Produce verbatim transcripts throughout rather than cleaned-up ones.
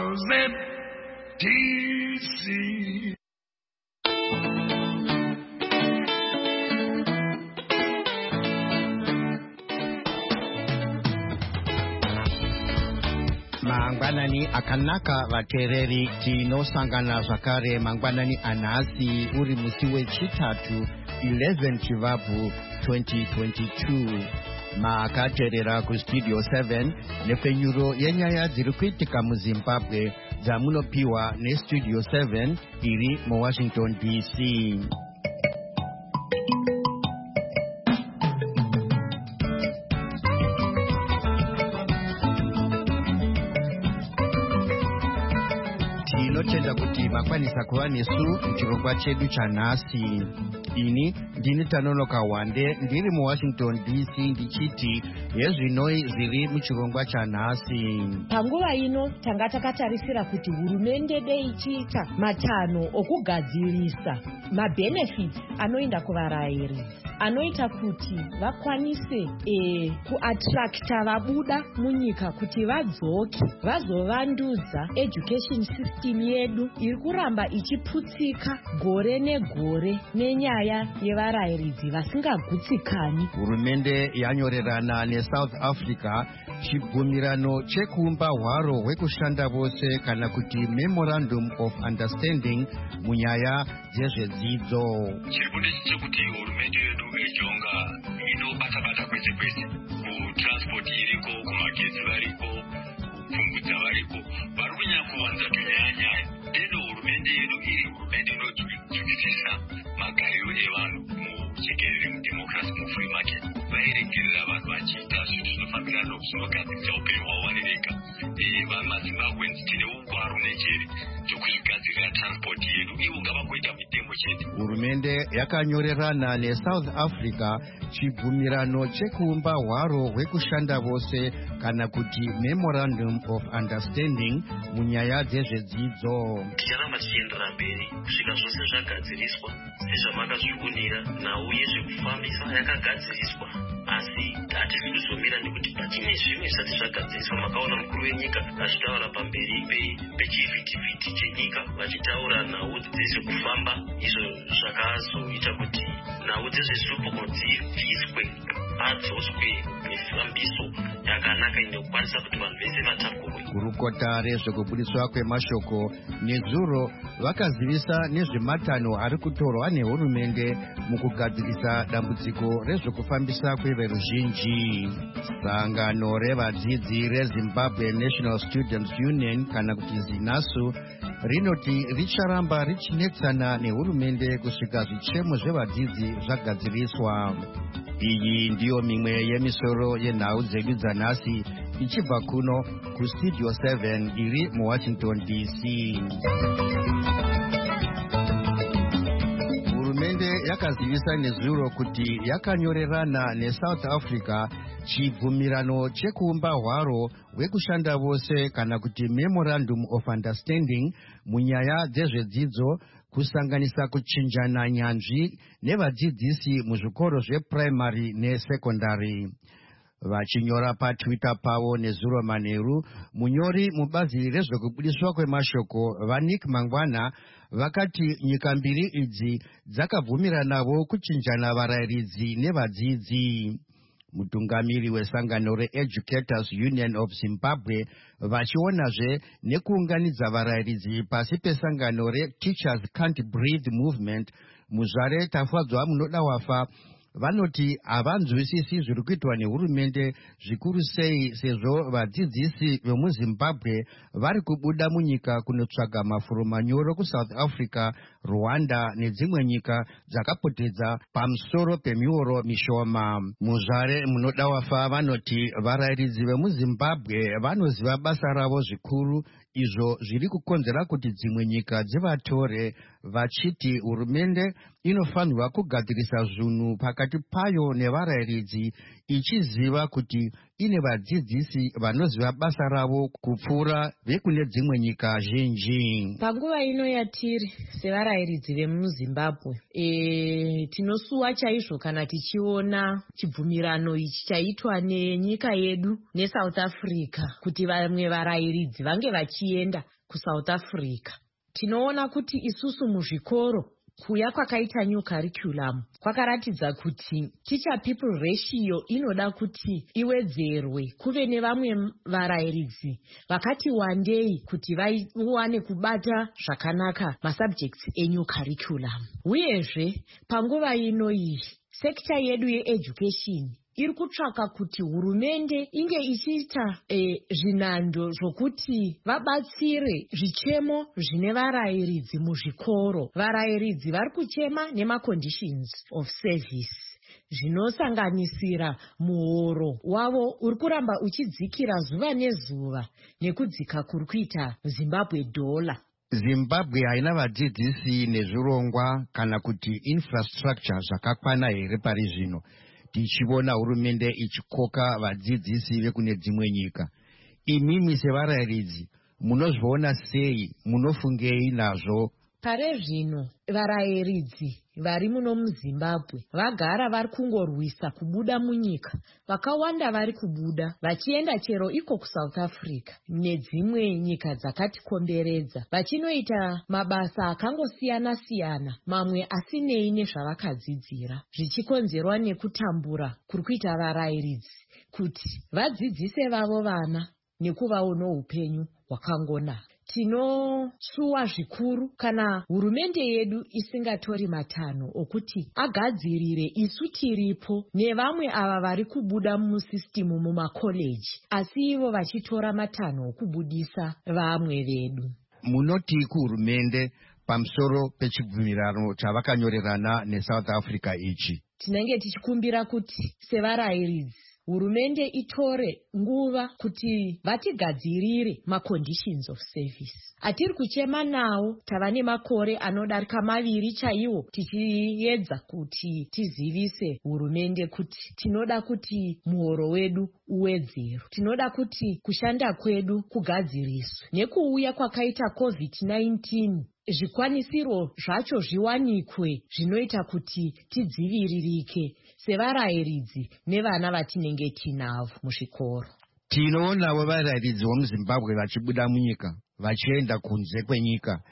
Z D C. Mangwanani akanaka vateereri tinosangana zvakare mangwanani anhasi uri musi wechitatu eleven chivabvu twenty twenty-two. Makateerera kustudio seven nepfenyuro yenyaya dziri kuitika muzimbabwe dzamunopiwa nestudio seven iri muwashington D C. Tinotenda kuti makwanisa kuva nesu muchirongwa chedu chanhasi. Ini ndini Tanonoka Wande ndiri muwashington D C ndichiti hezvinoi zviri muchirongwa chanhasi. Panguva ino tanga takatarisira kuti hurumende dei ichiita matanho okugadzirisa mabenefits anoenda kuvarayiri anoita kuti vakwanise e, kuattracta vabuda munyika kuti vadzoke vazovandudza education system yedu iri kuramba ichiputsika gore negore nenyaya yevarayiridzi vasingagutsikani. Hurumende yanyorerana neSouth Africa chibvumirano chekuumba hwaro hwekushanda vose kana kuti Memorandum of Understanding munyaya dzezvedzidzo. Chiri ndechekuti hurumende yedu ejonga inobata-bata kwese kwese, kutransport iriko, kumagetsi variko, kupfungudza variko, vari kunyanya kuwanza tunyaya-nyaya. Deno hurumende yedu iri hurumende inodzikisisa magariro evanhu muchekerere mudemocracy mufree market. Vairegerera vanhu vachiita zvinhu zvinofambirana nokuzvinogadzirisa upenyu hwavo vari vega. VamaZimbabweans tine ugwaru nejeri dzokuzvigadzirira transport yedu, ivo ngavagoita mitengo chete. Hurumende yakanyorerana neSouth Africa chibvumirano chekuumba hwaro hwekushanda vose kana kuti Memorandum of Understanding munyaya dzezvedzidzo. Ticharamba tichienderera mberi kusvika zvose zvagadziriswa sezvamakazviunira, nhau yezvekufambisa yakagadziriswa, asi hatisi kuzomira nekuti patine zvimwe zvisati zvagadziriswa. Makaona mukuru wenyika achitaura pamberi pechivhitivhiti chenyika vachitaura nhau dzezvekufamba, izvo zvakazoita kuti nhau dzezvesupuko dzibviswe, padzoswe mifambiso yakanaka inokwanisa kuti vanhu vese vatakurwe. Gurukota rezvekubudiswa kwemashoko nezuro vakazivisa nezvematanho ari kutorwa nehurumende mukugadzirisa dambudziko rezvekufambisa kweveruzhinji. Sangano revadzidzi reZimbabwe National Students Union kana kuti ZINASU rinoti richaramba richinetsana nehurumende kusvika zvichemo zvevadzidzi zvagadziriswa. Iyi ndiyo mimwe yemisoro yenhau dzedu dzanhasi ichibva kuno kustudio seven iri muwashington D C. Hurumende yakazivisa nezuro kuti yakanyorerana neSouth Africa chibvumirano chekuumba hwaro hwekushanda vose kana kuti Memorandum of Understanding munyaya dzezvedzidzo, kusanganisa kuchinjana nyanzvi nevadzidzisi muzvikoro zveprimary nesekondari. Vachinyora paTwitter pavo nezuro manheru, munyori mubazi rezvekubudiswa kwemashoko vaNick Mangwana vakati nyika mbiri idzi dzakabvumiranavo kuchinjana varayiridzi nevadzidzi. Mutungamiri wesangano reEducators Union of Zimbabwe vachionazve nekuunganidza varayiridzi pasi pesangano reTeachers Can't Breathe Movement, muzvare tafadzwa munoda wafa, vanoti havanzwisisi zviri kuitwa nehurumende, zvikuru sei sezvo vadzidzisi vemuzimbabwe vari kubuda munyika kunotsvaga mafuro manyoro kuSouth Africa, Rwanda nedzimwe nyika dzakapotedza pamusoro pemioro mishoma. Muzvare munoda wafa vanoti varayiridzi vemuzimbabwe vanoziva basa ravo zvikuru, izvo zviri kukonzera kuti dzimwe nyika dzivatore, vachiti hurumende inofanirwa kugadzirisa zvinhu pakati pakati payo nevarayiridzi ichiziva kuti ine vadzidzisi vanoziva basa ravo kupfuura vekune dzimwe nyika zhinji. Panguva ino yatiri sevarayiridzi vemuzimbabwe e, tinosuwa chaizvo kana tichiona chibvumirano ichi chaitwa nenyika yedu neSouth Africa kuti vamwe varayiridzi vange vachienda kuSouth Africa. Tinoona kuti isusu muzvikoro kuya kwakaita new curriculum kwakaratidza kuti teacher people ratio inoda kuti iwedzerwe kuve nevamwe varayiridzi vakati wandei kuti vawane kubata zvakanaka masubjects enew curriculum. Uyezve panguva ino iyi sekta yedu yeeducation iri kutsvaka kuti hurumende inge ichiita e, zvinando zvokuti vabatsire zvichemo zvine varayiridzi muzvikoro. Varayiridzi vari kuchema nemaconditions of service zvinosanganisira muhoro wavo uri kuramba uchidzikira zuva nezuva nekudzika kuri kuita Zimbabwe dollar. Zimbabwe haina vadzidzisi nezvirongwa kana kuti infrastructure zvakakwana here pari zvino, tichiona hurumende ichikoka vadzidzisi vekune dzimwe nyika. Imimi sevarayiridzi munozviona sei, munofungei nazvo? Pare zvino varayiridzi vari muno muZimbabwe vagara vari kungorwisa kubuda munyika. Vakawanda vari kubuda vachienda chero iko kuSouth Africa nedzimwe nyika dzakatikomberedza vachinoita mabasa akangosiyana siyana, mamwe asinei nezvavakadzidzira, zvichikonzerwa nekutambura kuri kuita varayiridzi kuti vadzidzise vavo vana nekuvawo noupenyu hwakangonaka. Tinosuwa zvikuru kana hurumende yedu isingatori matanho okuti agadzirire isu tiripo nevamwe ava vari kubuda musisitimu mumakoleji, asi ivo vachitora matanho okubudisa vamwe vedu. Munoti kuhurumende pamusoro pechibvumirano chavakanyorerana neSouth Africa ichi? Tinenge tichikumbira kuti sevarayiridzi hurumende itore nguva kuti vatigadzirire maconditions of service. Atiri kuchema nawo tava nemakore anodarika maviri chaiwo tichiedza kuti tizivise hurumende kuti tinoda kuti muhoro wedu uwedzerwe, tinoda kuti kushanda kwedu kugadziriswe. Nekuuya kwakaita covid nineteen zvikwanisiro zvacho zviwanikwe zvinoita kuti tidziviririke sevarayiridzi nevana vatinenge tinavo muzvikoro. Tinoonawo varayiridzi vomuZimbabwe vachibuda munyika vachienda kunze kwenyika,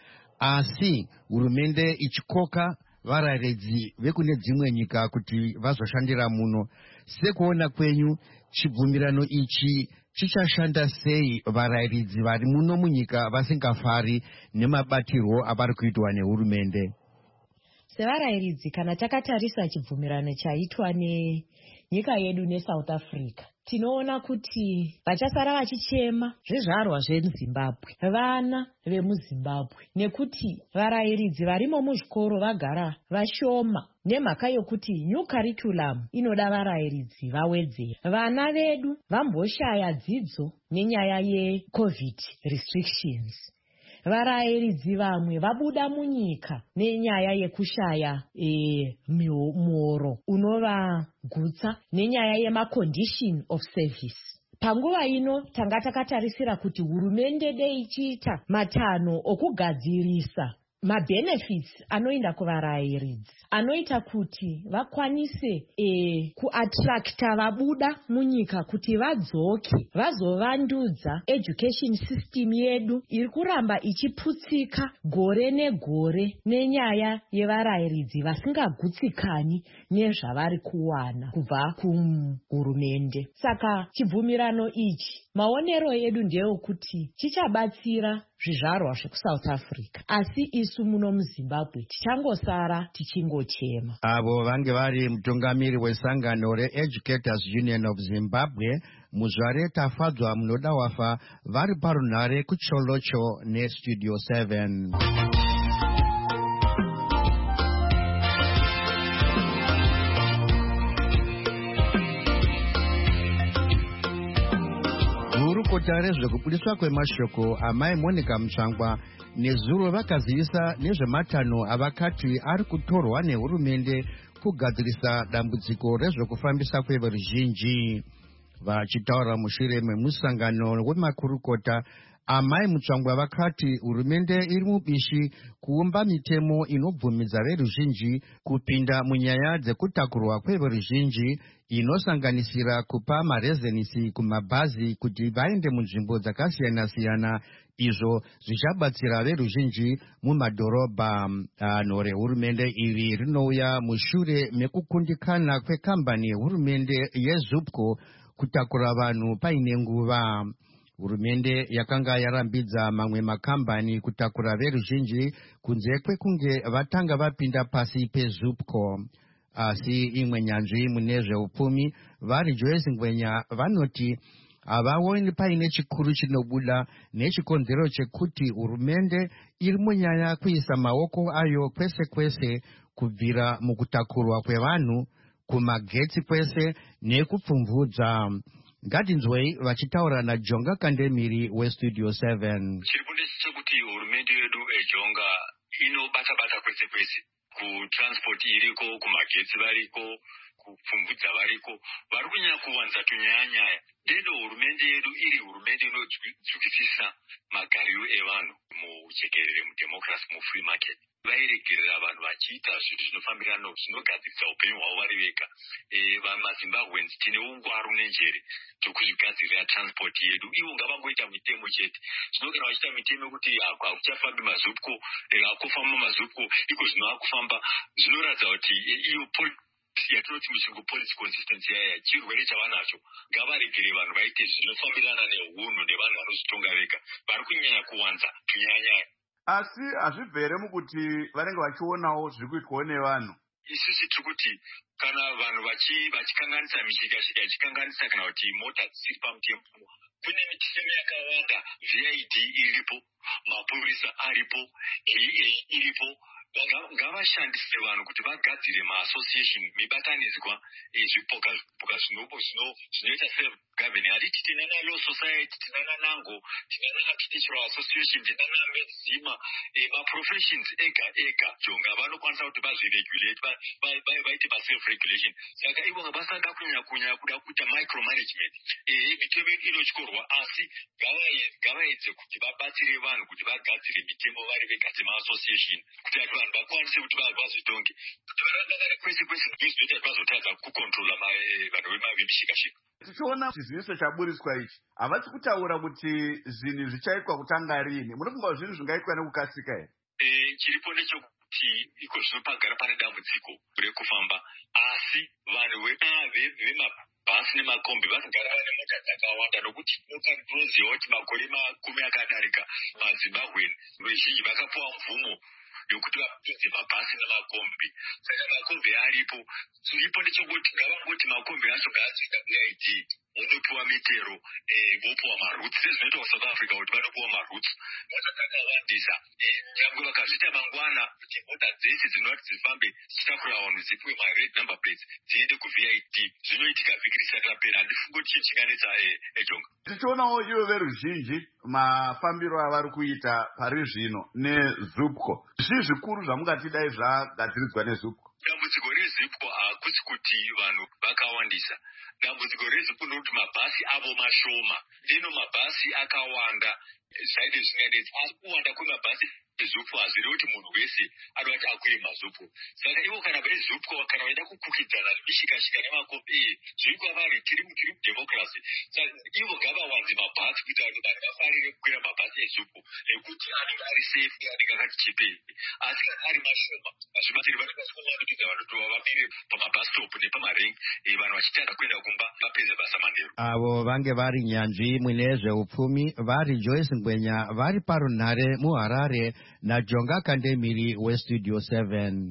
asi hurumende ichikoka varayiridzi vekune dzimwe nyika kuti vazoshandira muno. Sekuona kwenyu chibvumirano ichi chichashanda sei varayiridzi vari muno munyika vasingafari nemabatirwo avari kuitwa nehurumende? Sevarayiridzi kana takatarisa chibvumirano chaitwa nenyika yedu neSouth Africa, tinoona kuti vachasara vachichema zvezvarwa zveZimbabwe, vana vemuZimbabwe, nekuti varayiridzi varimo muzvikoro vagara vashoma nemhaka yokuti new curriculum inoda varayiridzi vawedzera. Vana vedu vamboshaya dzidzo nenyaya yecovid restrictions. Varayiridzi vamwe vabuda munyika nenyaya yekushaya e, muhoro unovagutsa nenyaya yemacondition of service. Panguva ino tanga takatarisira kuti hurumende dei ichiita matanho okugadzirisa mabenefits anoinda kuvarayiridzi anoita kuti vakwanise e, kuattracta vabuda munyika kuti vadzoke vazovandudza education system yedu iri kuramba ichiputsika gore negore nenyaya yevarayiridzi vasingagutsikani nezvavari kuwana kubva kuhurumende. Saka chibvumirano ichi maonero edu ndeyokuti chichabatsira zvizvarwa zvekuSouth Africa, asi isu muno muZimbabwe tichangosara tichingochema. Avo vange vari mutungamiri wesangano reEducators Union of Zimbabwe, muzvare tafadzwa munoda wafa vari parunhare kucholocho nestudio seven. Gurukota rezvekubudiswa kwemashoko amai Monica Mutsvangwa nezuro vakazivisa nezvematanho avakati ari kutorwa nehurumende kugadzirisa dambudziko rezvekufambisa kweveruzhinji. Vachitaura mushure memusangano wemakurukota, amai Mutsvangwa vakati hurumende iri mubishi kuumba mitemo inobvumidza veruzhinji kupinda munyaya dzekutakurwa kweveruzhinji, inosanganisira kupa marezenisi kumabhazi kuti vaende munzvimbo dzakasiyana-siyana, izvo zvichabatsira veruzhinji mumadhorobha. Danho rehurumende iri rinouya mushure mekukundikana kwekambani yehurumende yeZUPCO kutakura vanhu paine nguva. Hurumende yakanga yarambidza mamwe makambani kutakura veruzhinji kunze kwekunge vatanga vapinda pasi peZUPCO. Asi imwe nyanzvi mune zveupfumi vari Joyce Ngwenya vanoti havaoni paine chikuru chinobuda nechikonzero chekuti hurumende iri munyaya kuisa maoko ayo kwese kwese, kubvira mukutakurwa kwevanhu, kumagetsi kwese nekupfumvudza. Ngatinzwei vachitaura naJonga Kandemiri weStudio seven. Chiripo ndechekuti hurumende yedu eJonga inobata-bata kwese kwese, kutransport iriko, kumagetsi variko, kupfumvudza variko, vari kunyanya kuwanza tunyaya-nyaya. Ndendo hurumende yedu iri hurumende inodzukisisa magariro evanhu muchekerere, mudemocracy, mufree market. Vairegerera vanhu vachiita zvinhu zvinofambirana zvinogadzirisa upenyu hwavo vari vega. VamaZimbabweans tine ungwaru nenjere dzokuzvigadzirira transport yedu. Ivo ngavangoita mitemo chete. Zvino kana vachiita mitemo yekuti hakuchafambi maZUPCO, hakufamba maZUPCO, iko zvino hakufamba, zvinoratidza kuti iyo yatinoti muchirungu policy consistency yaya chirwere chavanacho. Ngavaregere vanhu vaite zvinofambirana neunhu nevanhu vanozvitonga vega. Vari kunyanya kuwanza tunyanya-nyaya. Asi hazvibvere mukuti vanenge vachionawo zviri kuitwawo nevanhu. Isusu tiri kuti kana vanhu vachikanganisa mishika-shika ichikanganisa kana kuti mota dzisiri pamutemo, kune mitemo yakawanda. V I D iripo, mapurisa aripo, K A iripo. Ngavashandise vanhu kuti vagadzire maassociation, mibatanidzwa, zvipoka zvipoka zvinoita self-governing. Hatiti tinana Law Society, tinana NANGO, tinana Architectural Association, tinana MEDZIMA, maprofessions ega ega. Jonga vanokwanisa kuti vazviregulate, vaite ma-self-regulation. Saka ivo ngavasada kunyanya kuda kuita micromanagement. Mitemo inotyorwa, asi ngavaedze kuti vabatsire vanhu kuti vagadzire mitemo vari vega sema-association, kuti vanhu vakwanise kuti vazvitonge, kuti varandagare kwese kwese zvinoita kuti vazotadza kukontrola vanhu vemishika-shika. Tichiona chizivisa chaburiswa ichi, havasi kutaura kuti zvinhu zvichaitwa kutanga rini. Munofunga zvinhu zvingaitwa nekukasika here? Chiripo nechekuti iko zvinopagara pane dambudziko rekufamba, asi vanhu vemabhasi nemakombi vasagara vane mota dzakawanda, nokuti motokari dzinoziva kuti makore makumi akadarika maZimbabwe vazhinji vakapiwa mvumo yokuti vapinze mabhasi nemakombi. Saka makombi aripo, chiripo ndechekuti ngavangoti makombi acho ngaazoita V I D, unopiwa mitero, vopiwa marutsi, sezvinoita kuSouth Africa kuti vanopiwa marutsi. Mota dzakawandisa, nyangwe vakazviita mangwana kuti mota dzese dzinoti dzifambe dzichitakura vanhu dzipiwe mared number plates dziende ku-V I D. Zvinoitika vhiki risati rapera. Handifungi kuti chinhu chinganetsa eJonga. Tichionawo ivo veruzhinji mafambiro avari kuita pari zvino neZUPCO. Zvii zvikuru zvamungatidai zvagadziridzwa neZUPCO? Dambudziko reZUPCO hakusi kuti vanhu vakawandisa. Dambudziko reZUPCO ndokuti mabhasi avo mashoma. Ndino mabhasi akawanda zvaide zvingaendedza, asi kuwanda kwemabhasi eZUPCO hazvirevi kuti munhu wese anoti akwire maZUPCO. Saka ivo kana veZUPCO kana vaida kukukidzana nemishika-shika nemakombi, zviri kwavari tiri mudemocracy. Saka ivo ngavawanze mabhasi kuita kuti vanhu vafarire kukwira mabhasi eZUPCO, nekuti anenge ari safe, anenge akati chipei. Asi kana ari mashoma, hazvibatsiri vanokwanisa kuvandukidza vanhu kuti vamire pamabhasi stop nepamarengi, vanhu vachitanga kuenda kumba vapedze basa manheru. Avo vange vari nyanzvi mune zveupfumi vari Joyce Ngwenya vari parunhare muHarare naJonga Kandemiri weStudio seven.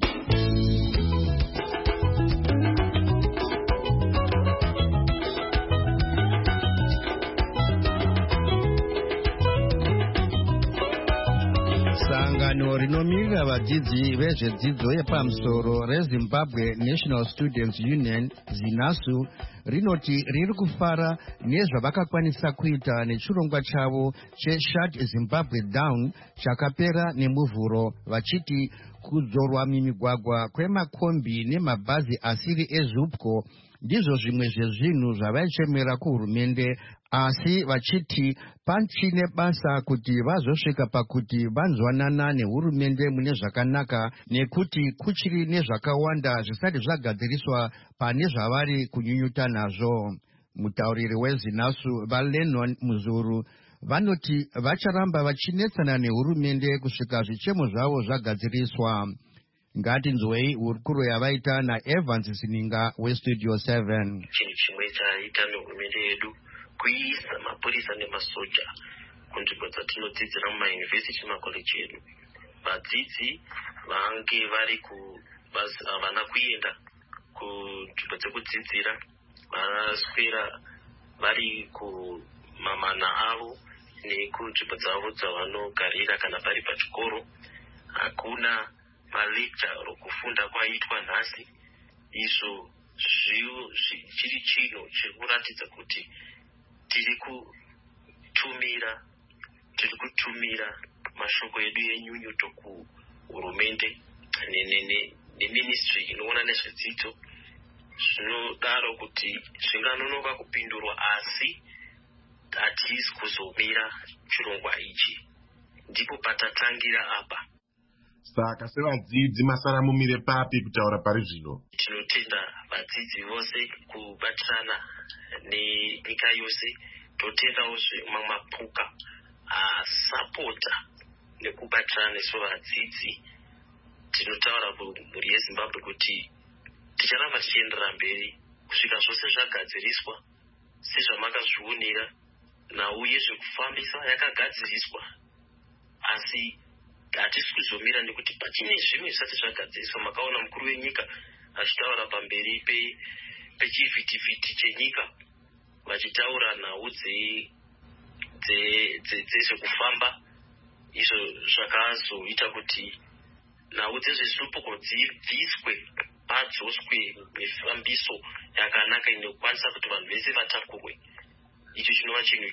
Sangano rinomirira vadzidzi vezvedzidzo yepamusoro reZimbabwe National Students Union ZINASU rinoti riri kufara nezvavakakwanisa kuita nechirongwa chavo cheShut Zimbabwe Down chakapera nemuvhuro, vachiti kudzorwa mimigwagwa kwemakombi nemabhazi asiri eZUPCO ndizvo zvimwe zvezvinhu zvavaichemera kuhurumende, asi vachiti pachine basa kuti vazosvika pakuti vanzwanana nehurumende mune zvakanaka, nekuti kuchiri nezvakawanda zvisati zvagadziriswa pane zvavari kunyunyuta nazvo. Mutauriri weZINASU vaLennon Muzuru vanoti vacharamba vachinetsana nehurumende kusvika zvichemo zvavo zvagadziriswa. Ngatinzwei hurukuro yavaita naEvans Sininga weStudio seven. Chinhu chimwe chaita nehurumende yedu kuisa mapurisa nemasoja kunzvimbo dzatinodzidzira mumayunivhesiti nemakoleji edu. Vadzidzi vange vari havana kuenda kunzvimbo dzekudzidzira, vanaswera vari kumamana avo nekunzvimbo dzavo dzavanogarira kana pari pachikoro. Hakuna malecture rokufunda kwaitwa nhasi. Izvo chiri chinhu chekuratidza kuti tiri kutumira tiri kutumira mashoko edu enyunyuto kuhurumende neministry inoona nezvedzidzo. Zvinodaro kuti zvinganonoka kupindurwa, asi hatisi kuzomira chirongwa ichi. Ndipo patatangira apa. Saka sevadzidzi masara mumire papi kutaura pari zvino? Tinotenda vadzidzi vose kubatirana nenyika yose. Totendawozve mamwe mapuka asapota nekubatirana nesu vadzidzi. Tinotaura mhuri yeZimbabwe kuti ticharamba tichienderera mberi kusvika zvose zvagadziriswa sezvamakazvionera, nauye zvekufambisa yakagadziriswa, asi hatisi kuzomira nekuti pachine zvimwe zvisati zvagadziriswa. Makaona mukuru wenyika achitaura pamberi pechivhitivhiti chenyika vachitaura nhau dzezvekufamba, izvo zvakazoita kuti nhau dzezveZUPCO dzibviswe, padzoswe mifambiso yakanaka inokwanisa kuti vanhu vese vatakurwe. Icho chinova chinhu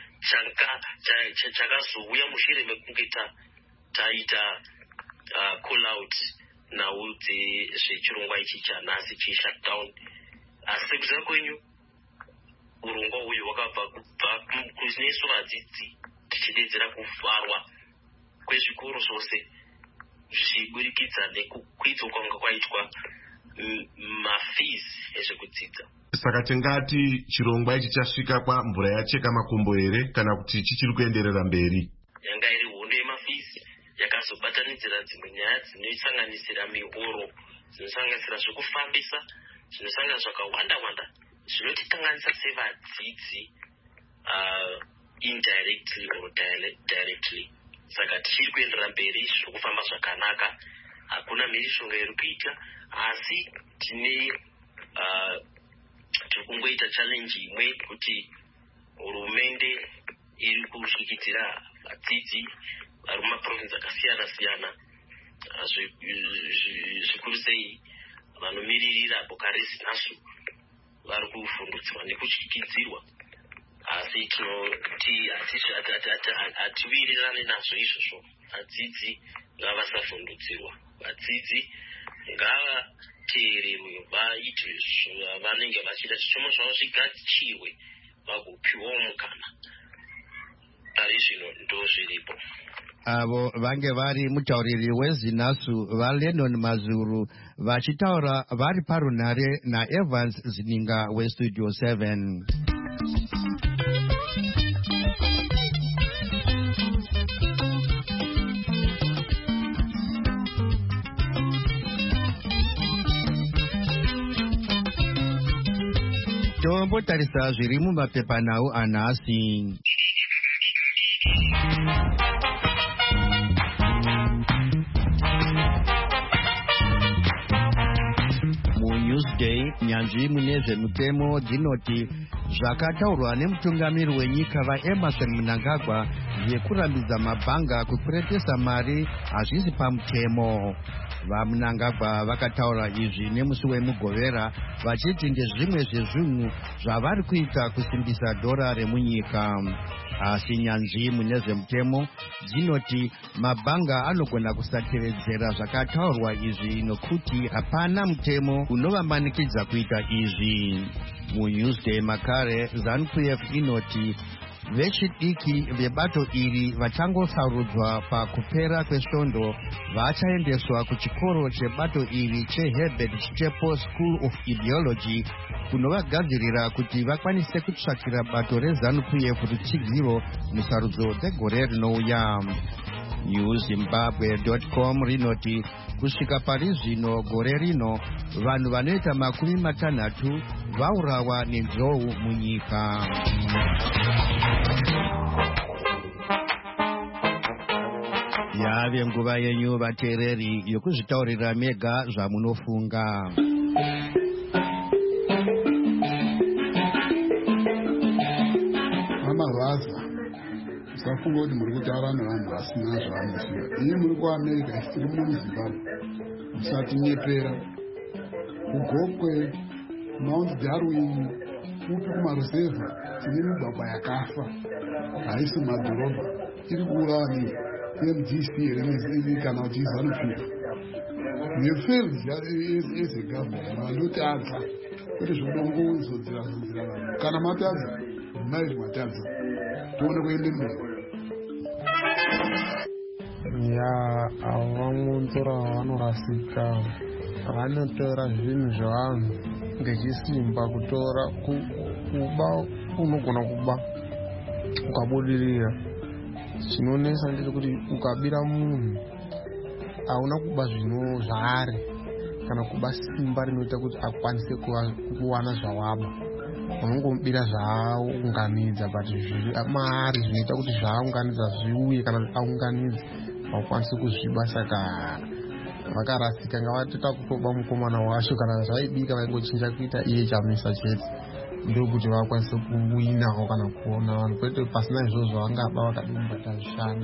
chakazouya mushure mekunge taita call out nhau dzezvechirongwa ichi chanhasi cheshutdown. Asi sekuziva kwenyu, urongwa uyu wakabva kunesu vadzidzi tichidedzera kuvharwa kwezvikoro zvose zvichiburikidza nekukwidzwa kwanga kwaitwa mafees ezvekudzidza. Saka tingati chirongwa ichi chasvika kwamvura yacheka makumbo here, kana kuti chichiri kuenderera mberi? Yanga iri hondo yemafees yakazobatanidzira dzimwe nyaya dzinosanganisira mihoro, dzinosanganisira zvekufambisa, zvinosanganisira zvakawanda wanda zvinotitanganisa sevadzidzi indirectly or directly. Saka tichiri kuenderera mberi, zviri kufamba zvakanaka, hakuna mhirishonga iri kuita, asi tine tiri kungoita challenge imwe kuti hurumende iri kusvikidzira vadzidzi vari mumaprovinsi akasiyana siyana, zvikuru sei vanomiririra boka reZINASU vari kuvhundutsirwa nekutyisidzirwa. Asi tinoti hatiwirirane nazvo izvozvo. Vadzidzi ngavasavhundutsirwa, vadzidzi ngavateererwe, vaite zvavanenge vachida, zvishoma zvavo zvigadzirwe, vagopiwawo mukana. Pari zvino ndo zviripo. Avo vange vari mutauriri weZINASU vaLennon Mazuru vachitaura vari parunhare naEvans Sininga weStudio seven. Tombotarisa zviri mumapepanhau anhasi. MuNewsday, nyanzvi mune zvemutemo dzinoti zvakataurwa nemutungamiri wenyika vaEmerson Mnangagwa zvekurambidza mabhanga kukweretesa mari hazvisi pamutemo. VaMnangagwa vakataura izvi nemusi wemugovera vachiti ndezvimwe zvezvinhu zvavari kuita kusimbisa dhora remunyika. Asi nyanzvi mune zvemutemo dzinoti mabhanga anogona kusatevedzera zvakataurwa izvi nokuti hapana mutemo unovamanikidza kuita izvi. MuNewsday makare ZANU-P F inoti vechidiki vebato iri vachangosarudzwa pakupera kwesvondo vachaendeswa kuchikoro chebato iri cheHerbert Chitepo School of Ideology kunovagadzirira kuti vakwanise kutsvakira bato reZANU-P F rutsigiro musarudzo dzegore rinouya. newzimbabwe dot com rinoti kusvika pari zvino gore rino vanhu vanoita makumi matanhatu vaurawa nenzou munyika. Yave nguva yenyu vateereri yokuzvitaurira mega zvamunofunga. Vamavaza usafunga kuti muri kutaura nevanhu vasina zvavanoziva. Ini muri kuAmerica isiri muri Zimbabwe. Musatinyepera. Kugokwe, Mount Darwin, upi kumaruzevha tine migwagwa yakafa, haisi madhorobha. Tiri kuurawa ne-M D C here kana kuti ZANU-P F. You failed as a government. Vanotadza kuti zvodongozodzera zodzera vanhu. Kana matadza, mai matadza. Tuone kuende mberi. Ya avamundura vanorasika vanotora zvinhu zvevanhu ngechisimba kutora kuba unogona kuba ukabudirira. Chinonesa ndechekuti ukabira munhu hauna kuba zvino zvaari kana kuba simba rinoita kuti akwanise kuwana zvawaba. Unongomubira zvaaunganidza but zviri maari zvinoita kuti zvaaunganidza zviuye kana aunganidza vakwanise kuzviba. Saka vakarasika ngavatota kutoba mukomana wacho kana zvaibika vaingochinja kuita iye chamisa chete ndokuti vakwanise kuwinawo kana kuona vanhu kwete pasina izvozvo vangaba vakadimbata zvishanda.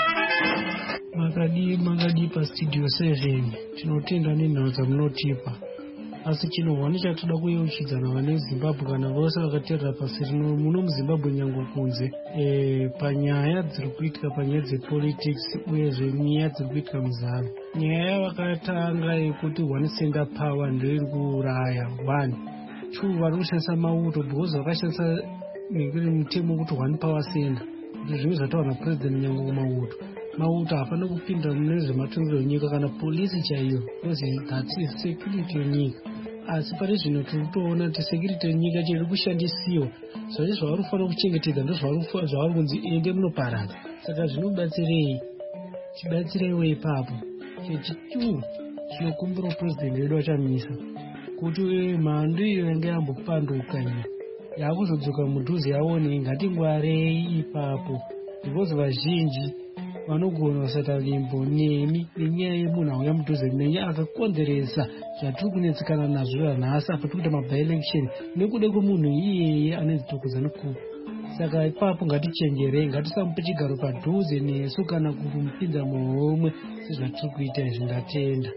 Makadi makadi pastudio seven tinotenda nenhau dzamunotipa, asi chinobva nechatoda kuyeuchidzana vane Zimbabwe kana vose vakateerera pasi rino muno muZimbabwe nyange kunze e, panyaya dziri kuitika panyaya dzepolitics uyezve nyaya dziri kuitika muzano. Nyaya yavakatanga yekuti one center power ndio iri kuuraya one two vari kushandisa mauto because vakashandisa mutemo wekuti one power center kuti zvinhu zvataurwa napresident nyange kumauto mauto hapana kupinda mune zvematongerero enyika kana polisi chaiyo because that is security yenyika. Asi pari zvino tiri kutoona kuti security yenyika chiri kushandisiwa zvazvo zvavari kufanira kuchengetedza ndo zvavari kunzi ende munoparadza. Saka zvinobatsirei chibatsireiwo ipapo. Chechituru chinokumbira president wedu achamisa kuti mhando iyo yange yambopanduka iyo yakuzodzoka mudhuze yaone ngatingwarei ipapo because vazhinji vanogona kusata limbo nemi nenyaya yemunhu auya mudhuze nenyaya akakonzeresa zvatiri kunetsekana nazvo nhasi apa tiri kuita maby-election nekuda kwemunhu iyeye anezitokoza nekupa. Saka ipapo ngatichenjerei, ngatisamupe chigaro padhuze nesu kana kumupinza muhomwe sezvatiri kuita izvi. Ndatenda.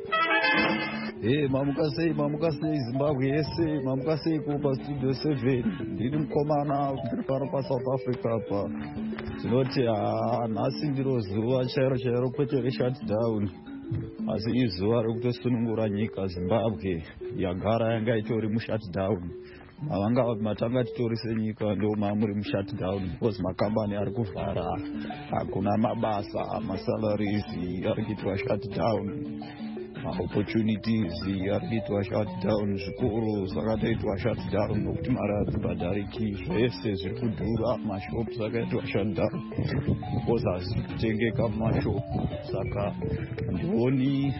Hey, mamuka sei mamuka sei Zimbabwe yese mamuka sei kupa studio seven. Ndiri mukomana ndiri pano paSouth Africa apa. Tinoti nhasi ndiro zuva chairo chairo kwete reshutdown, asi izuva rekutosunungura nyika. Zimbabwe yagara yanga itori mushutdown. Mavanga matanga titori senyika ndo mamuri mushutdown because makambani ari kuvhara, hakuna mabasa, masalaries ari kuitwa shutdown, opportunities ari kuitwa shutdown, zvikoro zvakatoitwa shutdown nokuti mari hadzibhadhariki, zvese zviri kudhura, mashops akaitwa shutdown because hazisi kutengeka mumashopu. Saka ndioni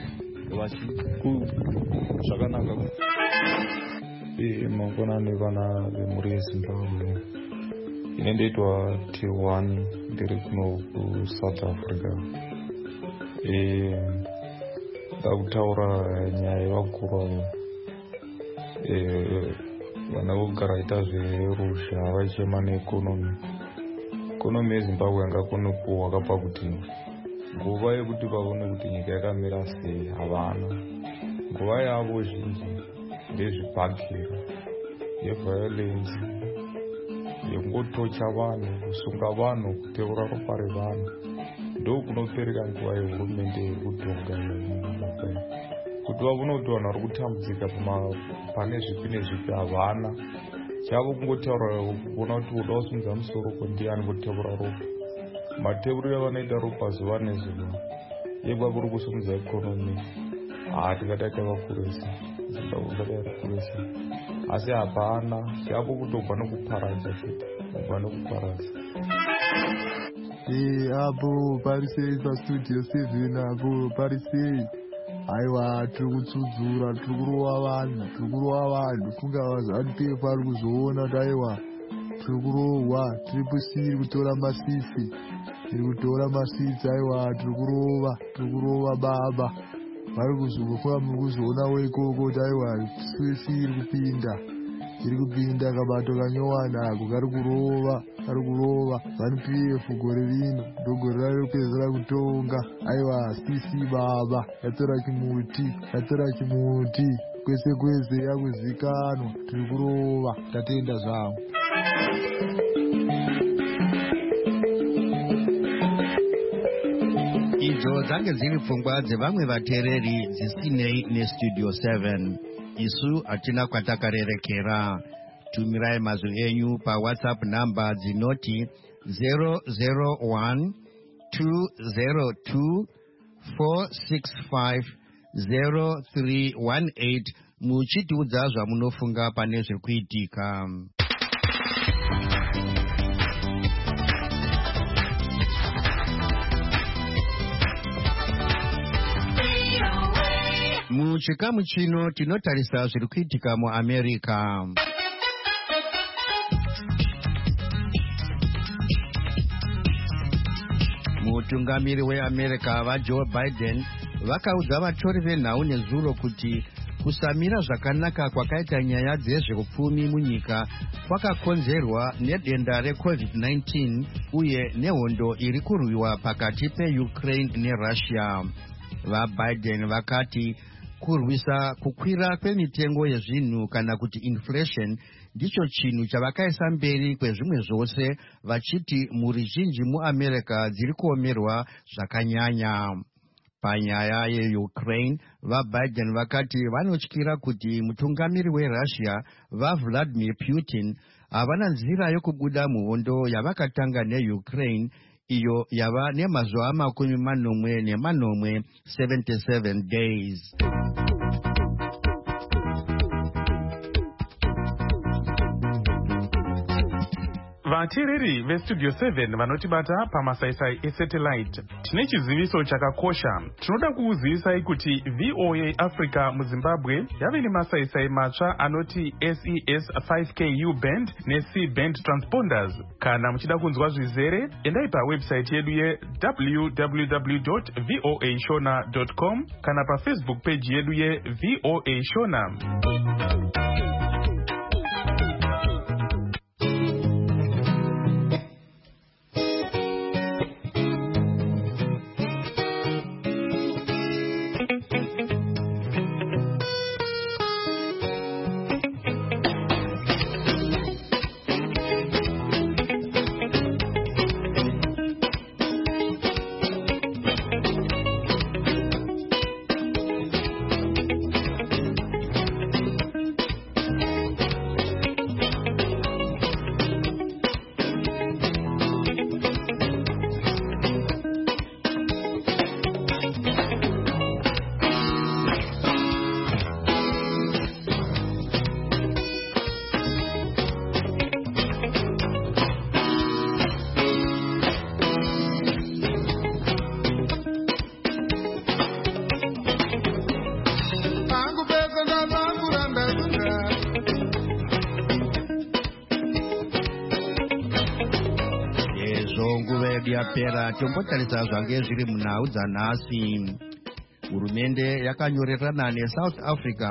zvakanaka. Makonani vana vemhuri Zimbabwe, ine ndoitwa T one ndiri kuno kuSouth Africa. Ndakutaura nyaya yevakuru vana vogara ita zverusha vaichema neekonomi ikonomi yezimbabwe yangakone kuwa kapa kuti nguva yekuti vaone kuti nyika yakamira sei havana. Nguva yavo zhinji ndezvibhakira, yeviolence, yekungotocha vanhu, kusunga vanhu, kuteura ropa revanhu. Ndo kunopereka nguva yehurumende yekutonga muzimbabwe. Kuti vaone kuti vanhu vari kutambudzika pane zvipi nezvipi havana. Chavo kungotaura kuona kuti uda kusimudza musoro kwendiani kuteura ropa. Mateuriro avanoita ropa zuva nezuva yebva kuri kusimudza ikonomi. Ah, tikataita vakurisa zimbabwe ngatakurisa asi hapana chavo kutobva nokuparadza chete kubva nokuparadza. Eh, apo parisei pastudio seven apo parisei. Aiwa, tiri kutsudzura, tiri kurova vanhu, tiri kurova vanhu kunga vazanu pepa ari kuzoona kuti aiwa tiri kurohwa. Triple C iri kutora masisi, iri kutora masisi. Aiwa, tiri kurova, tiri kurova baba. Vari kuzokuwa muri kuzoona ikoko kuti aiwa Swiss iri kupinda, iri kupinda kabato kanyowana ako kari kurova, kari kurova. Vanu P F gore rino ndogore rari kupedzera kutonga. Aiwa sisi baba yatora chimuti, yatora chimuti kwese kwese yakuzikanwa. Tiri kurova, tatenda zvangu. Idzo dzange dziri pfungwa dzevamwe vateereri dzisinei nestudio seven. Isu hatina kwatakarerekera. Tumirai mazwi enyu pawhatsapp namba dzinoti zero zero one two zero two four six five zero three one eight muchitiudza zvamunofunga pane zviri kuitika. Muchikamu chino tinotarisa zviri kuitika muAmerica. Mutungamiri weAmerica vaJoe Biden vakaudza vatori venhau nezuro kuti kusamira zvakanaka kwakaita nyaya dzezveupfumi munyika kwakakonzerwa nedenda reCovid nineteen uye nehondo iri kurwiwa pakati peUkraine neRussia. VaBiden vakati kurwisa kukwira kwemitengo yezvinhu kana kuti inflation ndicho chinhu chavakaisa mberi kwezvimwe zvose, vachiti mhuri zhinji muAmerica dziri kuomerwa zvakanyanya. Panyaya yeUkraine, vaBiden vakati vanotyira kuti mutungamiri weRussia vaVladimir Putin havana nzira yokubuda muhondo yavakatanga neUkraine iyo yava nemazuva makumi manomwe nemanomwe seventy-seven days. Vateereri vestudio seven vanotibata pamasaisai esatellite, tine chiziviso chakakosha. Tinoda kukuzivisai kuti V O A Africa muZimbabwe yave nemasaisai matsva anoti S E S five K U band neC band transponders. Kana muchida kunzwa zvizere, endai pawebsite yedu ye w w w dot voa shona dot com kana pafacebook page yedu ye V O A Shona. Yapera tombotarisa zvange zviri munhau dzanhasi. Hurumende yakanyorerana neSouth Africa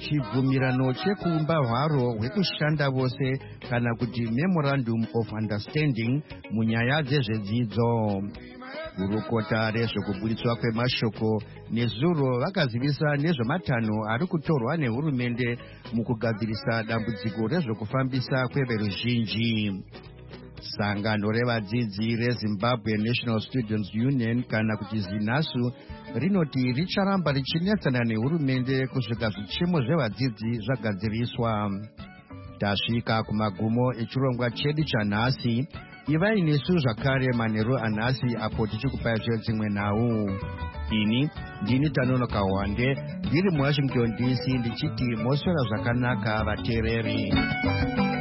chibvumirano chekuumba hwaro hwekushanda vose kana kuti memorandum of understanding munyaya dzezvedzidzo. Gurukota rezvekubuditswa kwemashoko nezuro vakazivisa nezvematanho ari kutorwa nehurumende mukugadzirisa dambudziko rezvekufambisa kweveruzhinji. Sangano revadzidzi reZimbabwe National Students Union kana kuti ZINASU rinoti richaramba richinetsana nehurumende kusvika zvichemo zvevadzidzi zvagadziriswa. Tasvika kumagumo echirongwa chedu chanhasi. Ivai nesu zvakare manheru anhasi apo tichikupai dzimwe nhau. Ini ndini Tanonoka Wande ndiri muWashington D C ndichiti moswera zvakanaka vateereri.